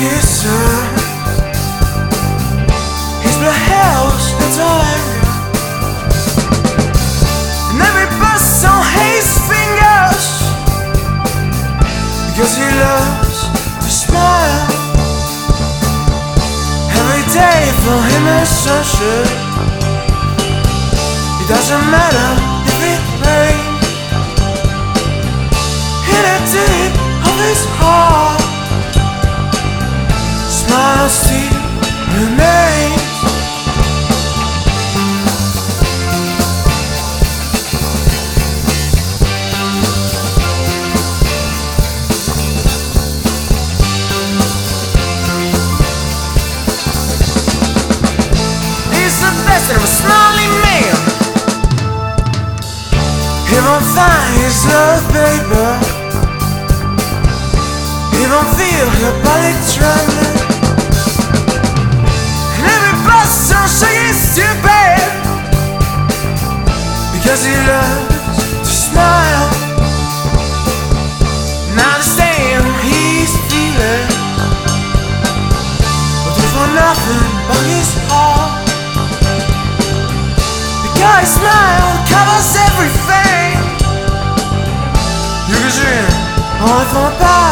kisser. His blood hails the time, and every bust on his fingers, because he loves to smile. Every day for him is sunshine. It doesn't matter if it rains. In the deep of his heart, smile still remains. He's the best of a smiling man. He won't find his love, baby. He won't feel her body trembling, and every bust on shaking too bad, because he loves to smile. And I understand he's feeling, but for nothing but his heart. Because his smile covers everything. You can dream only for a